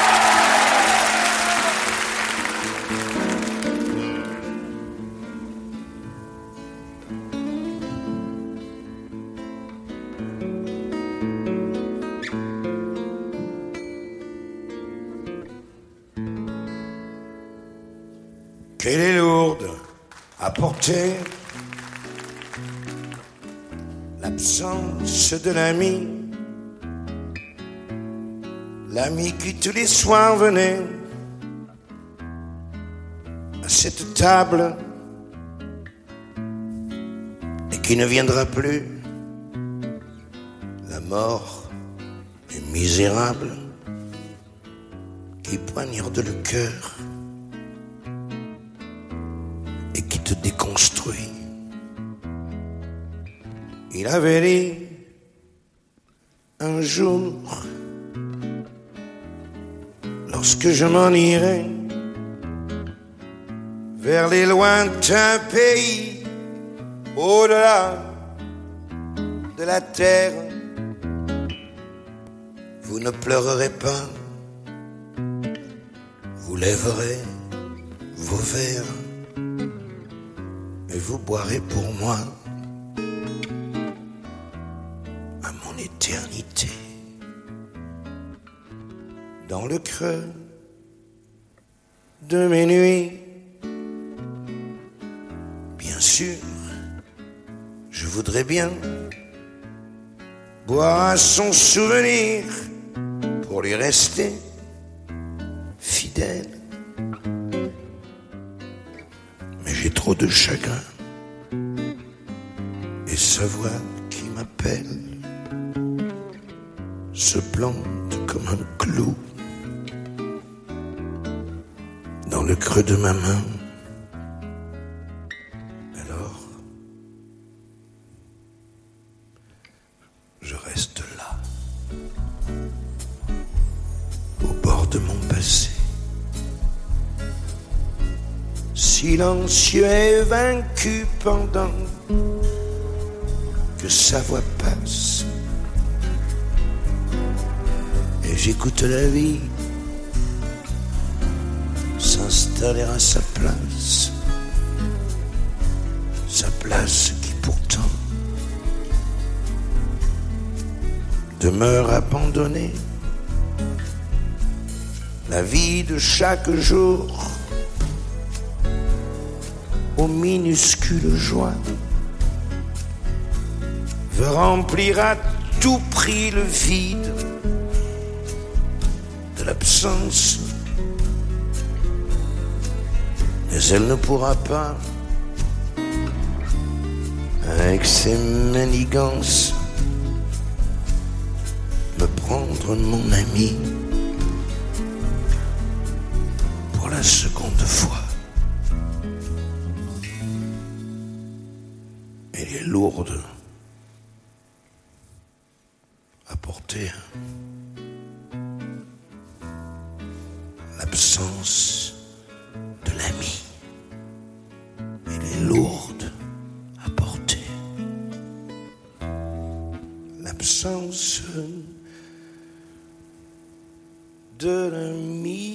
Qu'elle est lourde à porter, l'absence de l'ami, l'ami qui tous les soirs venait à cette table et qui ne viendra plus. La mort est misérable qui poignarde le cœur et qui te déconstruit. Il avait dit un jour, lorsque je m'en irai vers les lointains pays, au-delà de la terre, vous ne pleurerez pas, vous lèverez vos verres et vous boirez pour moi à mon éternité. Dans le creux de mes nuits, bien sûr, je voudrais bien boire à son souvenir pour lui rester fidèle. Mais j'ai trop de chagrin et sa voix qui m'appelle se plante comme un clou dans le creux de ma main. Alors, je reste là, au bord de mon passé, silencieux et vaincu pendant que sa voix passe. Et j'écoute la vie s'installer à sa place qui pourtant demeure abandonnée. La vie de chaque jour aux minuscules joies veut remplir à tout prix le vide de l'absence. Mais elle ne pourra pas, avec ses manigances, me prendre mon ami pour la seconde fois. Elle est lourde à porter. L'absence de l'ami. Elle est lourde à porter. L'absence de l'ami.